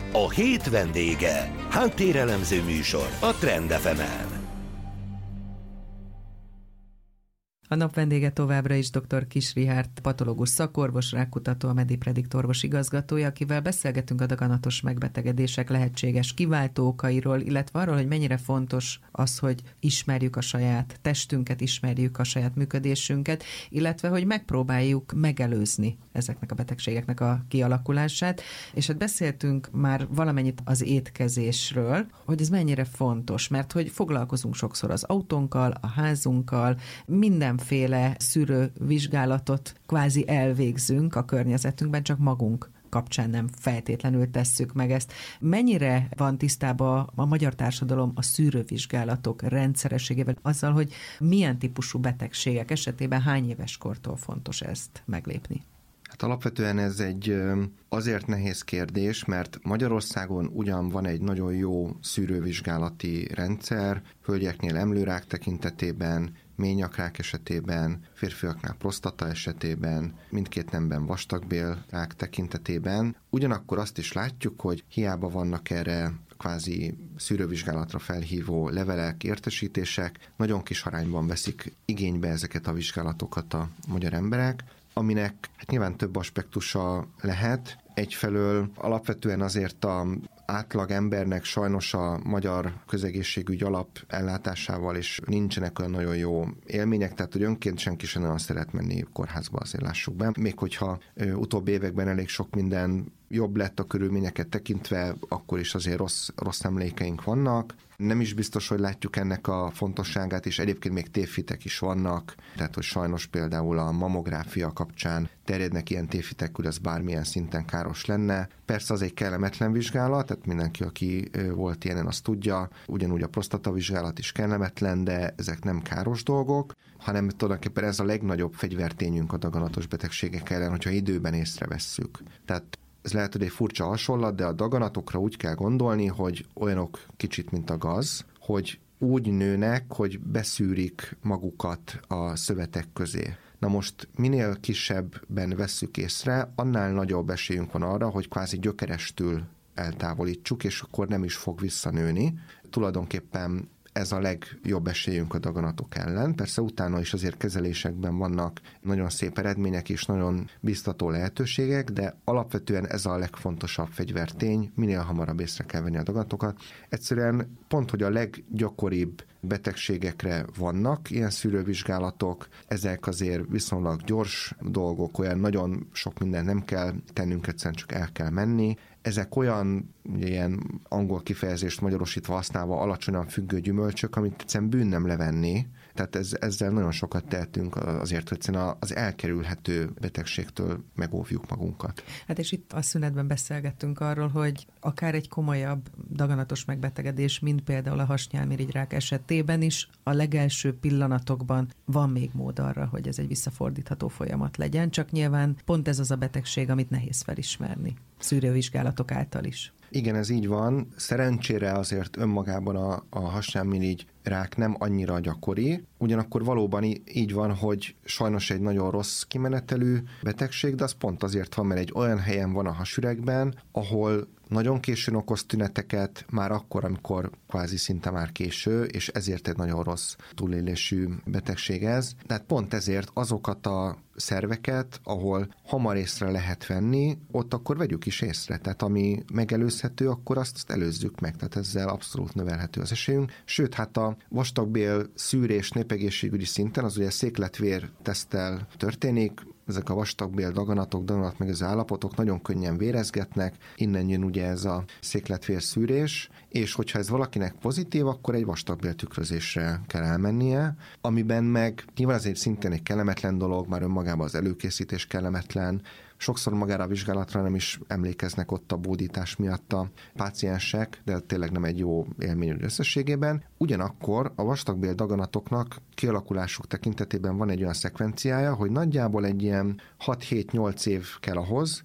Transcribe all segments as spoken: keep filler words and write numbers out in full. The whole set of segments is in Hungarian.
A hét vendége. Háttérelemző műsor a Trend ef emen. A nap vendége továbbra is dr. Kiss Richárd, patológus szakorvos, rákkutató, a Mediprediktor orvos igazgatója, akivel beszélgetünk a daganatos megbetegedések lehetséges kiváltó okairól, illetve arról, hogy mennyire fontos az, hogy ismerjük a saját testünket, ismerjük a saját működésünket, illetve hogy megpróbáljuk megelőzni ezeknek a betegségeknek a kialakulását. És hát beszéltünk már valamennyit az étkezésről, hogy ez mennyire fontos, mert hogy foglalkozunk sokszor az autónkkal, a házunkkal, minden féle szűrővizsgálatot kvázi elvégzünk a környezetünkben, csak magunk kapcsán nem feltétlenül tesszük meg ezt. Mennyire van tisztában a magyar társadalom a szűrővizsgálatok rendszerességével, azzal, hogy milyen típusú betegségek esetében hány éves kortól fontos ezt meglépni? Hát alapvetően ez egy azért nehéz kérdés, mert Magyarországon ugyan van egy nagyon jó szűrővizsgálati rendszer, hölgyeknél emlőrák tekintetében, ményakrák esetében, férfiaknál prostata esetében, mindkét nemben vastagbélrák tekintetében. Ugyanakkor azt is látjuk, hogy hiába vannak erre kvázi szűrővizsgálatra felhívó levelek, értesítések, nagyon kis arányban veszik igénybe ezeket a vizsgálatokat a magyar emberek, aminek hát nyilván több aspektusa lehet. Egyfelől alapvetően azért a átlag embernek sajnos a magyar közegészségügy alap ellátásával is nincsenek olyan nagyon jó élmények, tehát hogy önként senki sem nagyon szeret menni kórházba, azért lássuk be. Még hogyha ö, utóbbi években elég sok minden jobb lett a körülményeket tekintve, akkor is azért rossz, rossz emlékeink vannak. Nem is biztos, hogy látjuk ennek a fontosságát, és egyébként még tévhitek is vannak, tehát hogy sajnos például a mamográfia kapcsán terjednek ilyen tévhitek, hogy az bármilyen szinten káros lenne. Persze az egy kellemetlen vizsgálat, tehát mindenki, aki volt ilyenen, azt tudja, ugyanúgy a prostatavizsgálat is kellemetlen, de ezek nem káros dolgok, hanem tulajdonképpen ez a legnagyobb fegyvertényünk a daganatos betegségek ellen, hogyha időben észrevesszük. Tehát ez lehet, hogy egy furcsa hasonlat, de a daganatokra úgy kell gondolni, hogy olyanok kicsit, mint a gaz, hogy úgy nőnek, hogy beszűrik magukat a szövetek közé. Na most minél kisebben vesszük észre, annál nagyobb esélyünk van arra, hogy kvázi gyökerestül eltávolítsuk, és akkor nem is fog visszanőni. Tulajdonképpen ez a legjobb esélyünk a daganatok ellen. Persze utána is azért kezelésekben vannak nagyon szép eredmények és nagyon biztató lehetőségek, de alapvetően ez a legfontosabb fegyvertény, minél hamarabb észre kell venni a daganatokat. Egyszerűen pont, hogy a leggyakoribb betegségekre vannak ilyen szűrővizsgálatok, ezek azért viszonylag gyors dolgok, olyan nagyon sok mindent nem kell tennünk, egyszerűen csak el kell menni. Ezek olyan, ugye ilyen angol kifejezést magyarosítva használva alacsonyan függő gyümölcsök, amit egyszerűen bűn nem levenni. Tehát ez, ezzel nagyon sokat tehetünk azért, hogy egyszerűen az elkerülhető betegségtől megóvjuk magunkat. Hát és itt a szünetben beszélgettünk arról, hogy akár egy komolyabb daganatos megbetegedés, mint például a hasnyálmirigyrák esetében is, a legelső pillanatokban van még mód arra, hogy ez egy visszafordítható folyamat legyen, csak nyilván pont ez az a betegség, amit nehéz felismerni szűrővizsgálatok által is. Igen, ez így van. Szerencsére azért önmagában a, a hasnyálmirigy rák nem annyira gyakori, ugyanakkor valóban így van, hogy sajnos egy nagyon rossz kimenetelű betegség, de az pont azért van, mert egy olyan helyen van a hasüregben, ahol nagyon későn okoz tüneteket, már akkor, amikor kvázi szinte már késő, és ezért egy nagyon rossz túlélésű betegség ez. Tehát pont ezért azokat a szerveket, ahol hamar észre lehet venni, ott akkor vegyük is észre. Tehát ami megelőzhető, akkor azt, azt előzzük meg. Tehát ezzel abszolút növelhető az esélyünk. Sőt, hát a vastagbél szűrés népegészségügyi szinten, az ugye székletvér teszttel történik, ezek a vastagbél daganatok, daganat meg az állapotok nagyon könnyen vérezgetnek, innen jön ugye ez a székletvér szűrés, és hogyha ez valakinek pozitív, akkor egy vastagbél tükrözésre kell elmennie, amiben meg nyilván azért szintén egy kellemetlen dolog, már önmagában az előkészítés kellemetlen, sokszor magára a vizsgálatra nem is emlékeznek ott a bódítás miatt a páciensek, de tényleg nem egy jó élmény összességében. Ugyanakkor a vastagbél daganatoknak kialakulásuk tekintetében van egy olyan szekvenciája, hogy nagyjából egy ilyen hat-hét-nyolc év kell ahhoz,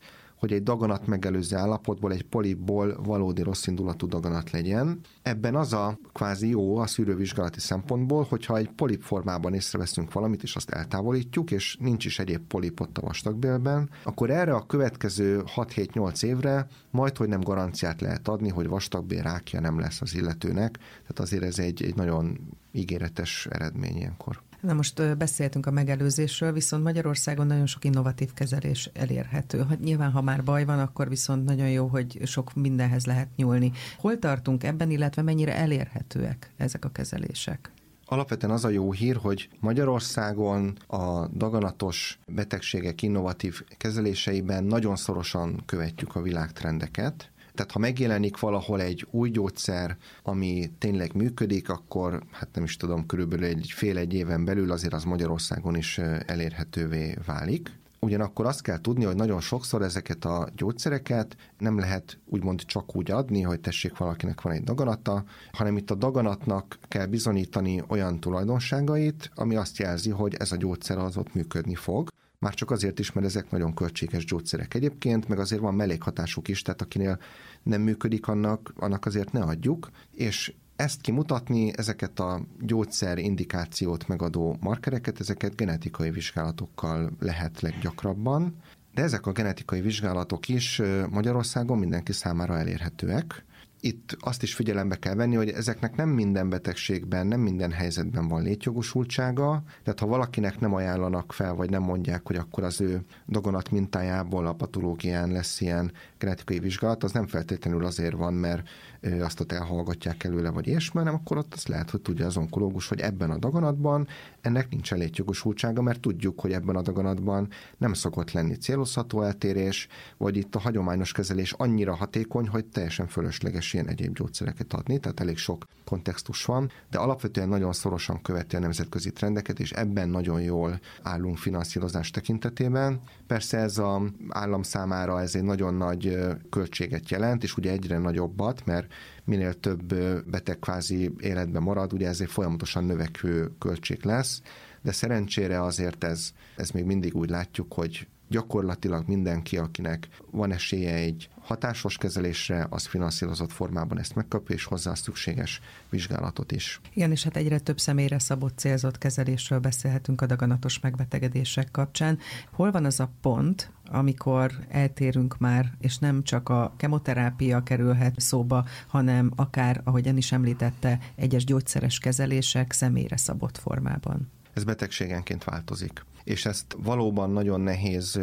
hogy egy daganat megelőző állapotból, egy polipból valódi rosszindulatú daganat legyen. Ebben az a kvázi jó a szűrővizsgálati szempontból, hogyha egy polip formában észreveszünk valamit, és azt eltávolítjuk, és nincs is egyéb polip ott a vastagbélben, akkor erre a következő hat-hét-nyolc évre majd, hogy nem garanciát lehet adni, hogy vastagbél rákja nem lesz az illetőnek. Tehát azért ez egy, egy nagyon ígéretes eredmény ilyenkor. Na most beszéltünk a megelőzésről, viszont Magyarországon nagyon sok innovatív kezelés elérhető. Hát nyilván, ha már baj van, akkor viszont nagyon jó, hogy sok mindenhez lehet nyúlni. Hol tartunk ebben, illetve mennyire elérhetőek ezek a kezelések? Alapvetően az a jó hír, hogy Magyarországon a daganatos betegségek innovatív kezeléseiben nagyon szorosan követjük a világtrendeket. Tehát ha megjelenik valahol egy új gyógyszer, ami tényleg működik, akkor hát nem is tudom, körülbelül egy fél-egy éven belül azért az Magyarországon is elérhetővé válik. Ugyanakkor azt kell tudni, hogy nagyon sokszor ezeket a gyógyszereket nem lehet úgymond csak úgy adni, hogy tessék, valakinek van egy daganata, hanem itt a daganatnak kell bizonyítani olyan tulajdonságait, ami azt jelzi, hogy ez a gyógyszer az ott működni fog. Már csak azért is, mert ezek nagyon költséges gyógyszerek egyébként, meg azért van mellékhatásuk is, tehát akinél nem működik, annak, annak azért ne adjuk, és ezt kimutatni, ezeket a gyógyszer indikációt megadó markereket, ezeket genetikai vizsgálatokkal lehet leggyakrabban, de ezek a genetikai vizsgálatok is Magyarországon mindenki számára elérhetőek. Itt azt is figyelembe kell venni, hogy ezeknek nem minden betegségben, nem minden helyzetben van létjogosultsága, tehát ha valakinek nem ajánlanak fel, vagy nem mondják, hogy akkor az ő daganat mintájából a patológián lesz ilyen genetikai vizsgálat, az nem feltétlenül azért van, mert azt ott elhallgatják előle, vagy ilyesmi, hanem akkor ott azt lehet, hogy tudja az onkológus, hogy ebben a daganatban ennek nincs létjogosultsága, mert tudjuk, hogy ebben a daganatban nem szokott lenni célozható eltérés, vagy itt a hagyományos kezelés annyira hatékony, hogy teljesen fölösleges ilyen egyéb gyógyszereket adni, tehát elég sok kontextus van, de alapvetően nagyon szorosan követi a nemzetközi trendeket, és ebben nagyon jól állunk finanszírozás tekintetében. Persze ez az állam számára ez egy nagyon nagy költséget jelent, és ugye egyre nagyobbat, mert minél több beteg kvázi életben marad, ugye ez egy folyamatosan növekvő költség lesz, de szerencsére azért ez, ez még mindig úgy látjuk, hogy gyakorlatilag mindenki, akinek van esélye egy hatásos kezelésre, az finanszírozott formában ezt megkapja, és hozzá szükséges vizsgálatot is. Igen, és hát egyre több személyre szabott célzott kezelésről beszélhetünk a daganatos megbetegedések kapcsán. Hol van az a pont, amikor eltérünk már, és nem csak a kemoterápia kerülhet szóba, hanem akár, ahogy ön is említette, egyes gyógyszeres kezelések személyre szabott formában? Ez betegségenként változik. És ezt valóban nagyon nehéz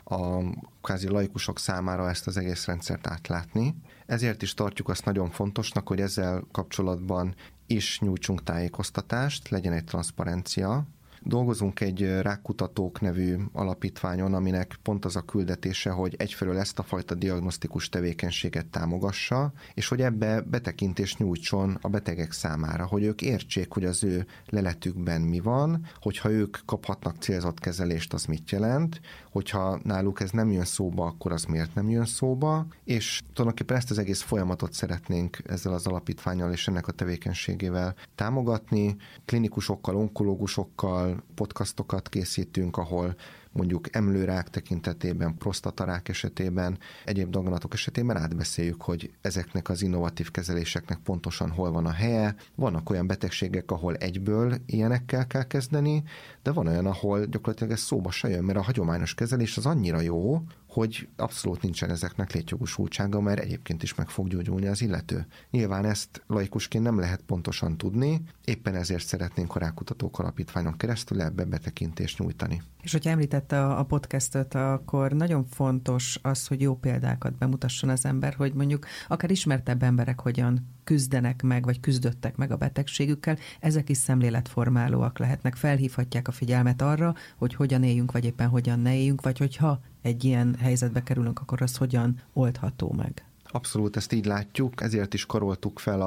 a kvázi laikusok számára ezt az egész rendszert átlátni. Ezért is tartjuk azt nagyon fontosnak, hogy ezzel kapcsolatban is nyújtsunk tájékoztatást, legyen egy transzparencia. Dolgozunk egy Rákkutatók nevű alapítványon, aminek pont az a küldetése, hogy egyfelől ezt a fajta diagnosztikus tevékenységet támogassa, és hogy ebbe betekintést nyújtson a betegek számára, hogy ők értsék, hogy az ő leletükben mi van, hogyha ők kaphatnak célzott kezelést, az mit jelent, hogyha náluk ez nem jön szóba, akkor az miért nem jön szóba, és tulajdonképpen ezt az egész folyamatot szeretnénk ezzel az alapítvánnyal és ennek a tevékenységével támogatni. Klinikusokkal, onkológusokkal podcastokat készítünk, ahol mondjuk emlőrák tekintetében, prostatarák esetében, egyéb daganatok esetében átbeszéljük, hogy ezeknek az innovatív kezeléseknek pontosan hol van a helye. Vannak olyan betegségek, ahol egyből ilyenekkel kell kezdeni, de van olyan, ahol gyakorlatilag ez szóba se jön, mert a hagyományos kezelés az annyira jó, hogy abszolút nincsen ezeknek létjogosultsága, mert egyébként is meg fog gyógyulni az illető. Nyilván ezt laikusként nem lehet pontosan tudni, éppen ezért szeretnénk a Rákkutatók Alapítványon keresztül ebbe betekintést nyújtani. És hogyha említette a podcastot, akkor nagyon fontos az, hogy jó példákat bemutasson az ember, hogy mondjuk akár ismertebb emberek hogyan küzdenek meg, vagy küzdöttek meg a betegségükkel, ezek is szemléletformálóak lehetnek, felhívhatják a figyelmet arra, hogy hogyan éljünk, vagy éppen hogyan ne éljünk, vagy hogyha egy ilyen helyzetbe kerülünk, akkor az hogyan oldható meg. Abszolút ezt így látjuk, ezért is karoltuk fel a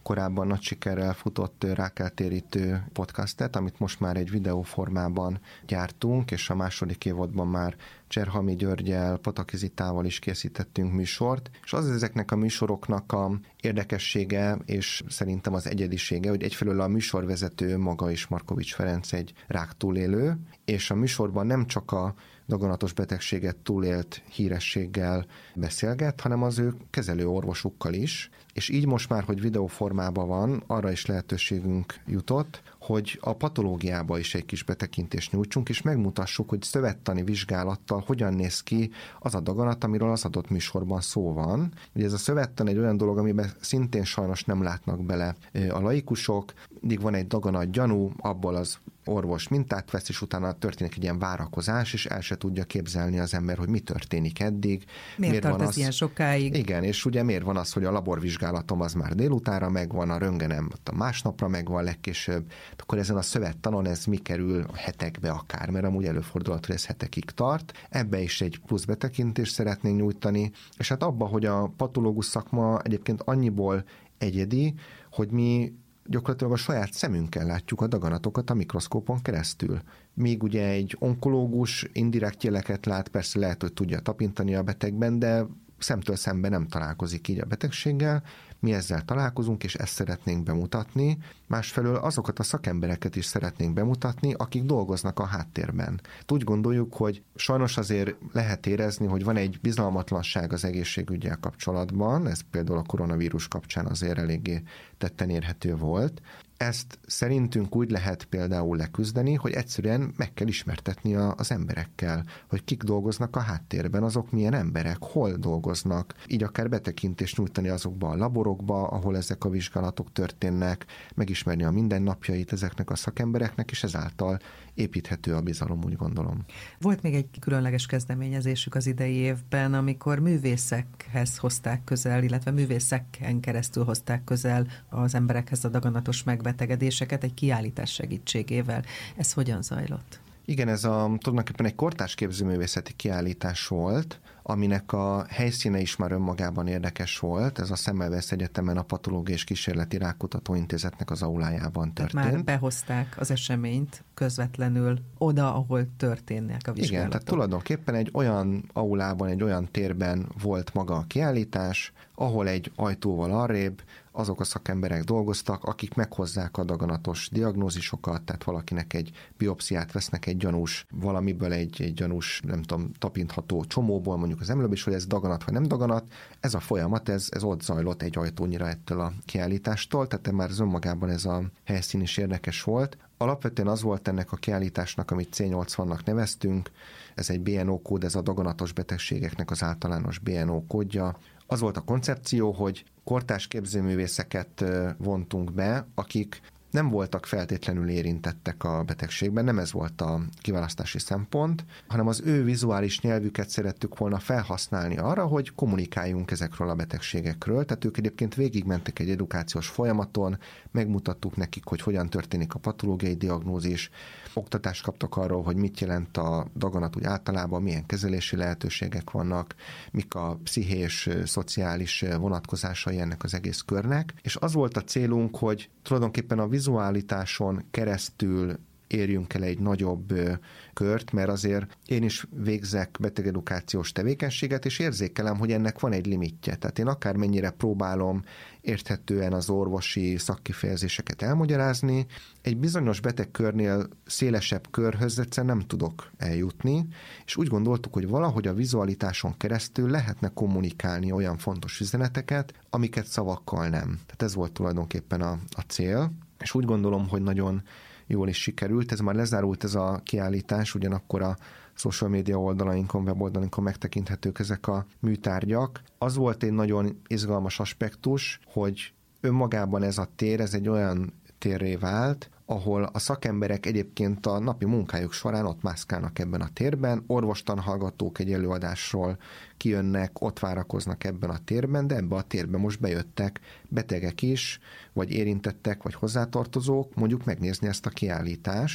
korábban nagy sikerrel futott rákeltérítő podcastet, amit most már egy videóformában gyártunk, és a második évadban már Cserhalmi Györgyel, Pataki Zitával is készítettünk műsort, és az ezeknek a műsoroknak a érdekessége, és szerintem az egyedisége, hogy egyfelől a műsorvezető maga is, Markovics Ferenc, egy rák túlélő, és a műsorban nem csak a daganatos betegséget túlélt hírességgel beszélget, hanem az ő kezelő orvosukkal is, és így most már, hogy videóformában van, arra is lehetőségünk jutott, hogy a patológiába is egy kis betekintést nyújtsunk, és megmutassuk, hogy szövettani vizsgálattal hogyan néz ki az a daganat, amiről az adott műsorban szó van. Ugye ez a szövettan egy olyan dolog, amiben szintén sajnos nem látnak bele a laikusok, mindig van egy daganat gyanú, abból az orvos mintát vesz, és utána történik egy ilyen várakozás, és el se tudja képzelni az ember, hogy mi történik eddig. Miért, miért tart van ez az... ilyen sokáig? Igen, és ugye miért van az, hogy a laborvizsgálatom az már délutára megvan, a röntgenem a másnapra megvan legkésőbb, akkor ezen a szövettanon ez mi kerül a hetekbe akár, mert amúgy előfordulhat, hogy ez hetekig tart. Ebbe is egy plusz betekintést szeretnénk nyújtani, és hát abba, hogy a patológus szakma egyébként annyiból egyedi, hogy mi gyakorlatilag a saját szemünkkel látjuk a daganatokat a mikroszkópon keresztül. Míg ugye egy onkológus indirekt jeleket lát, persze lehet, hogy tudja tapintani a betegben, de szemtől szemben nem találkozik így a betegséggel. Mi ezzel találkozunk, és ezt szeretnénk bemutatni. Másfelől azokat a szakembereket is szeretnénk bemutatni, akik dolgoznak a háttérben. Úgy gondoljuk, hogy sajnos azért lehet érezni, hogy van egy bizalmatlanság az egészségüggyel kapcsolatban, ez például a koronavírus kapcsán azért eléggé tetten érhető volt. Ezt szerintünk úgy lehet például leküzdeni, hogy egyszerűen meg kell ismertetni a, az emberekkel, hogy kik dolgoznak a háttérben, azok milyen emberek, hol dolgoznak, így akár betekintést nyújtani azokba a laborokba, ahol ezek a vizsgálatok történnek, megismerni a mindennapjait ezeknek a szakembereknek, és ezáltal építhető a bizalom, úgy gondolom. Volt még egy különleges kezdeményezésük az idei évben, amikor művészekhez hozták közel, illetve művészeken keresztül hozták közel az emberekhez a daganatos megbetegedéseket egy kiállítás segítségével. Ez hogyan zajlott? Igen, ez a, tulajdonképpen egy kortárs képzőművészeti kiállítás volt, aminek a helyszíne is már önmagában érdekes volt. Ez a Semmelweis Egyetemen a Patológiai és Kísérleti Rákutató Intézetnek az aulájában történt. Tehát már behozták az eseményt közvetlenül oda, ahol történnek a vizsgálatok. Igen, tehát tulajdonképpen egy olyan aulában, egy olyan térben volt maga a kiállítás, ahol egy ajtóval arrébb azok a szakemberek dolgoztak, akik meghozzák a daganatos diagnózisokat, tehát valakinek egy biopsziát vesznek egy gyanús valamiből, egy, egy gyanús, nem tudom, tapintható csomóból, mondjuk az emlőbb is, hogy ez daganat vagy nem daganat. Ez a folyamat, ez, ez ott zajlott egy ajtónyira ettől a kiállítástól, tehát már önmagában ez a helyszín is érdekes volt. Alapvetően az volt ennek a kiállításnak, amit cé nyolcvannak neveztünk, ez egy bé en o kód, ez a daganatos betegségeknek az általános bé en o kódja. Az volt a koncepció, hogy kortárs képzőművészeket vontunk be, akik nem voltak feltétlenül érintettek a betegségben, nem ez volt a kiválasztási szempont, hanem az ő vizuális nyelvüket szerettük volna felhasználni arra, hogy kommunikáljunk ezekről a betegségekről. Tehát ők egyébként végigmentek egy edukációs folyamaton, megmutattuk nekik, hogy hogyan történik a patológiai diagnózis, oktatást kaptak arról, hogy mit jelent a daganat úgy általában, milyen kezelési lehetőségek vannak, mik a pszichés, szociális vonatkozásai ennek az egész körnek. És az volt a célunk, hogy tulajdonképpen a vizualitáson keresztül érjünk el egy nagyobb kört, mert azért én is végzek betegedukációs tevékenységet, és érzékelem, hogy ennek van egy limitje. Tehát én akármennyire próbálom érthetően az orvosi szakkifejezéseket elmagyarázni, egy bizonyos betegkörnél szélesebb körhöz egyszerűen nem tudok eljutni, és úgy gondoltuk, hogy valahogy a vizualitáson keresztül lehetne kommunikálni olyan fontos üzeneteket, amiket szavakkal nem. Tehát ez volt tulajdonképpen a, a cél, és úgy gondolom, hogy nagyon jól is sikerült. Ez már lezárult ez a kiállítás, ugyanakkor a social media oldalainkon, weboldalinkon megtekinthetők ezek a műtárgyak. Az volt egy nagyon izgalmas aspektus, hogy önmagában ez a tér, ez egy olyan térré vált, ahol a szakemberek egyébként a napi munkájuk során ott mászkálnak ebben a térben, orvostanhallgatók egy előadásról kijönnek, ott várakoznak ebben a térben, de ebbe a térben most bejöttek betegek is, vagy érintettek, vagy hozzátartozók, mondjuk megnézni ezt a kiállítást.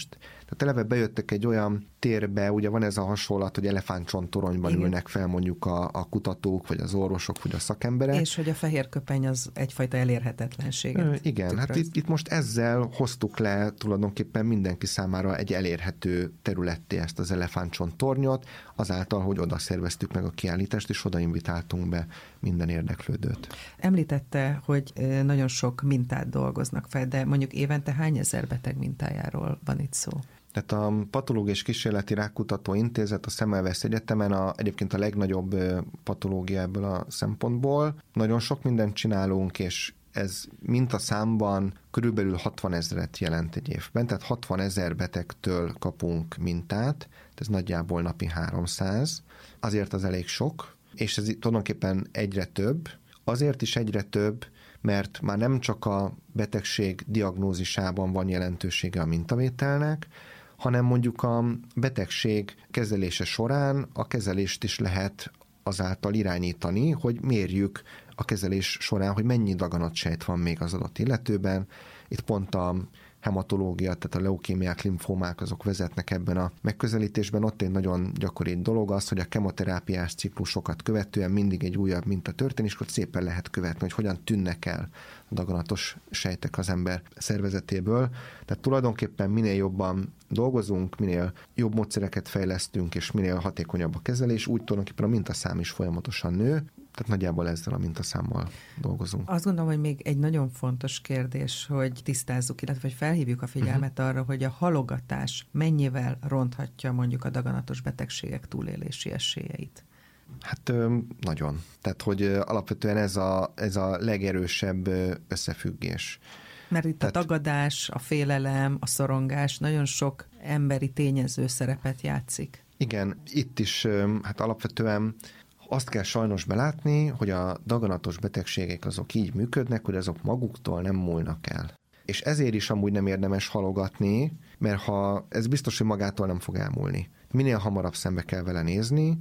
Tehát eleve bejöttek egy olyan térbe, ugye van ez a hasonlat, hogy elefántcsontoronyban Igen. ülnek fel mondjuk a, a kutatók, vagy az orvosok, vagy a szakemberek. És hogy a fehér köpeny az egyfajta elérhetetlenséget. Ö, igen, tükröz. Hát itt, itt most ezzel hoztuk le tulajdonképpen mindenki számára egy elérhető területté ezt az elefántcsontornyot, azáltal, hogy oda szerveztük meg a kiállítást, és oda invitáltunk be minden érdeklődőt. Említette, hogy nagyon sok mintát dolgoznak fel, de mondjuk évente hány ezer beteg mintájáról van itt szó? Tehát a Patológiai és Kísérleti Rákkutató Intézet a Semmelweis Egyetemen a, egyébként a legnagyobb patológia ebből a szempontból. Nagyon sok mindent csinálunk, és ez mintaszámban körülbelül hatvan ezret jelent egy évben, tehát hatvan ezer betegtől kapunk mintát, ez nagyjából napi háromszáz, azért az elég sok, és ez tulajdonképpen egyre több. Azért is egyre több, mert már nem csak a betegség diagnózisában van jelentősége a mintavételnek, hanem mondjuk a betegség kezelése során a kezelést is lehet azáltal irányítani, hogy mérjük a kezelés során, hogy mennyi daganatsejt van még az adott illetőben. Itt pont a hematológia, tehát a leukémiák, limfómák, azok vezetnek ebben a megközelítésben. Ott egy nagyon gyakori dolog az, hogy a kemoterápiás ciklusokat követően mindig egy újabb minta történik, és ott szépen lehet követni, hogy hogyan tűnnek el a daganatos sejtek az ember szervezetéből. Tehát tulajdonképpen minél jobban dolgozunk, minél jobb módszereket fejlesztünk, és minél hatékonyabb a kezelés, úgy tulajdonképpen a mintaszám is folyamatosan nő. Tehát nagyjából ezzel a mintaszámmal dolgozunk. Azt gondolom, hogy még egy nagyon fontos kérdés, hogy tisztázzuk, illetve hogy felhívjuk a figyelmet uh-huh. arra, hogy a halogatás mennyivel ronthatja mondjuk a daganatos betegségek túlélési esélyeit. Hát nagyon. Tehát, hogy alapvetően ez a, ez a legerősebb összefüggés. Mert itt Tehát... a tagadás, a félelem, a szorongás nagyon sok emberi tényező szerepet játszik. Igen, itt is hát alapvetően azt kell sajnos belátni, hogy a daganatos betegségek azok így működnek, hogy azok maguktól nem múlnak el. És ezért is amúgy nem érdemes halogatni, mert ha ez biztos, hogy magától nem fog elmúlni. Minél hamarabb szembe kell vele nézni,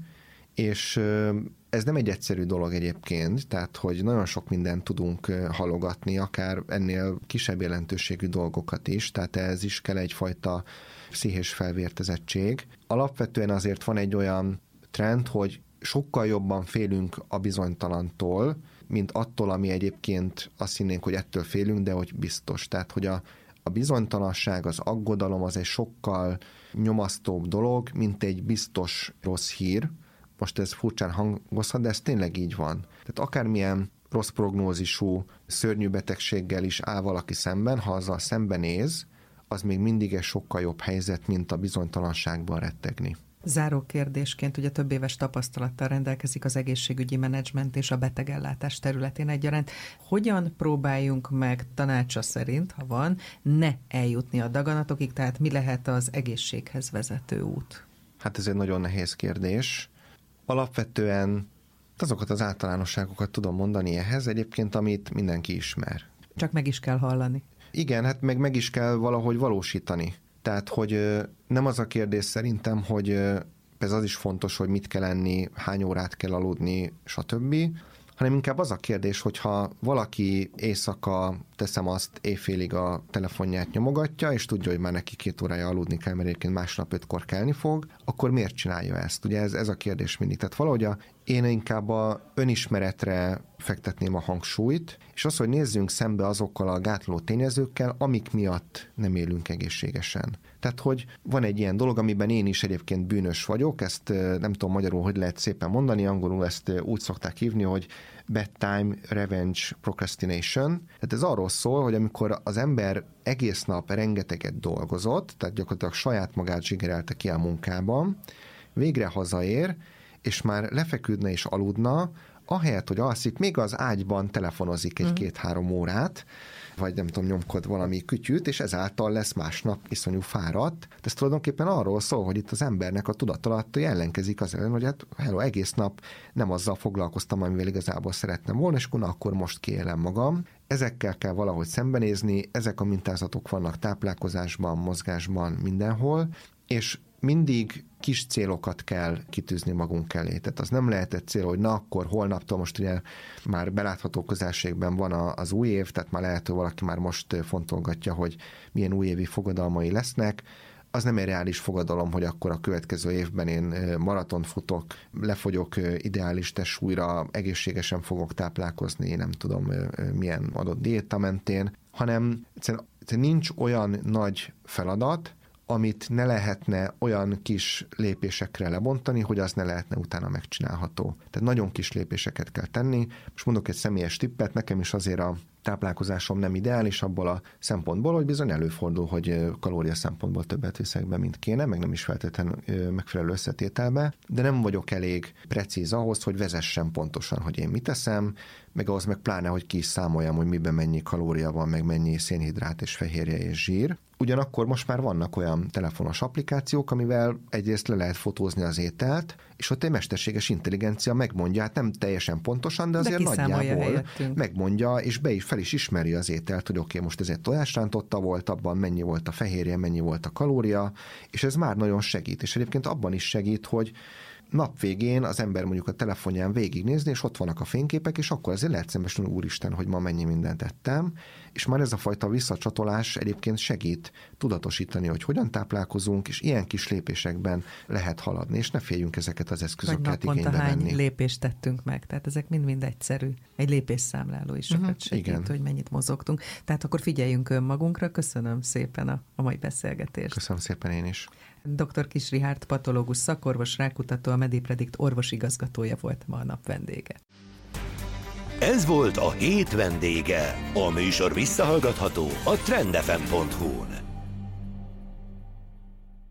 és ez nem egy egyszerű dolog egyébként, tehát hogy nagyon sok mindent tudunk halogatni, akár ennél kisebb jelentőségű dolgokat is, tehát ez is kell egyfajta pszichés felvértezettség. Alapvetően azért van egy olyan trend, hogy sokkal jobban félünk a bizonytalantól, mint attól, ami egyébként azt hinnénk, hogy ettől félünk, de hogy biztos. Tehát, hogy a, a bizonytalanság, az aggodalom az egy sokkal nyomasztóbb dolog, mint egy biztos rossz hír. Most ez furcsán hangozhat, de ez tényleg így van. Tehát akármilyen rossz prognózisú, szörnyű betegséggel is áll valaki szemben, ha azzal szembenéz, az még mindig egy sokkal jobb helyzet, mint a bizonytalanságban rettegni. Záró kérdésként ugye több éves tapasztalattal rendelkezik az egészségügyi menedzsment és a betegellátás területén egyaránt. Hogyan próbáljunk meg tanácsa szerint, ha van, ne eljutni a daganatokig, tehát mi lehet az egészséghez vezető út? Hát ez egy nagyon nehéz kérdés. Alapvetően azokat az általánosságokat tudom mondani ehhez egyébként, amit mindenki ismer. Csak meg is kell hallani. Igen, hát meg meg is kell valahogy valósítani. Tehát, hogy nem az a kérdés szerintem, hogy ez az is fontos, hogy mit kell enni, hány órát kell aludni, stb., hanem inkább az a kérdés, hogyha valaki éjszaka, teszem azt, éjfélig a telefonját nyomogatja, és tudja, hogy már neki két órája aludni kell, mert egyébként másnap ötkor kelni fog, akkor miért csinálja ezt? Ugye ez, ez a kérdés mindig. Tehát valahogy a, én inkább a önismeretre fektetném a hangsúlyt, és az, hogy nézzünk szembe azokkal a gátló tényezőkkel, amik miatt nem élünk egészségesen. Tehát, hogy van egy ilyen dolog, amiben én is egyébként bűnös vagyok, ezt nem tudom magyarul, hogy lehet szépen mondani, angolul ezt úgy szokták hívni, hogy bedtime revenge procrastination. Tehát ez arról szól, hogy amikor az ember egész nap rengeteget dolgozott, tehát gyakorlatilag saját magát zsigerelte ki a munkában, végre hazaér, és már lefeküdne és aludna, ahelyett, hogy alszik, még az ágyban telefonozik egy-két-három órát, vagy nem tudom, nyomkod valami kütyűt, és ezáltal lesz másnap iszonyú fáradt. Ez tulajdonképpen arról szól, hogy itt az embernek a tudatalatt ellenkezik az ellen, hogy hát hello, egész nap nem azzal foglalkoztam, amivel igazából szerettem volna, és akkor, na, akkor most kiélem magam. Ezekkel kell valahogy szembenézni, ezek a mintázatok vannak táplálkozásban, mozgásban, mindenhol, és mindig kis célokat kell kitűzni magunk elé. Tehát az nem lehet egy cél, hogy na akkor holnaptól, most ugye már belátható közelségben van az új év, tehát már lehet, hogy valaki már most fontolgatja, hogy milyen újévi fogadalmai lesznek. az nem egy reális fogadalom, hogy akkor a következő évben én maraton futok, lefogyok ideális testsúlyra, egészségesen fogok táplálkozni, nem tudom milyen adott diéta mentén, hanem egyszerűen nincs olyan nagy feladat, amit ne lehetne olyan kis lépésekre lebontani, hogy az ne lehetne utána megcsinálható. Tehát nagyon kis lépéseket kell tenni. Most mondok egy személyes tippet, nekem is azért a táplálkozásom nem ideális abból a szempontból, hogy bizony előfordul, hogy kalória szempontból többet viszek be, mint kéne, meg nem is feltétlenül megfelelő összetételbe, de nem vagyok elég precíz ahhoz, hogy vezessem pontosan, hogy én mit teszem, meg ahhoz meg pláne, hogy ki is számoljam, hogy miben mennyi kalória van, meg mennyi szénhidrát és fehérje és zsír. Ugyanakkor most már vannak olyan telefonos applikációk, amivel egyrészt le lehet fotózni az ételt, és ott egy mesterséges intelligencia megmondja, hát nem teljesen pontosan, de azért de nagyjából helyettünk. Megmondja, és be is fel is ismeri az ételt, hogy oké, okay, most ez egy tojásrántotta volt, abban mennyi volt a fehérje, mennyi volt a kalória, és ez már nagyon segít. És egyébként abban is segít, hogy nap végén az ember mondjuk a telefonján végignézni, és ott vannak a fényképek, és akkor azért lehet szembesülni, úristen, hogy ma mennyi mindent ettem, és már ez a fajta visszacsatolás egyébként segít tudatosítani, hogy hogyan táplálkozunk, és ilyen kis lépésekben lehet haladni, és ne féljünk ezeket az eszközöket igénybe venni. Hány lépést tettünk meg, tehát ezek mind-mind egyszerű. Egy lépésszámláló is sokat uh-huh, segít, igen. hogy mennyit mozogtunk. Tehát akkor figyeljünk önmagunkra. Köszönöm szépen a, a mai beszélgetést. Köszönöm szépen én is. doktor Kiss Richárd, patológus szakorvos, rákutató, a Medipredikt orvosigazgatója volt ma a nap vendége. Ez volt a hét vendége. A műsor visszahallgatható a trend ef em pont hu-n.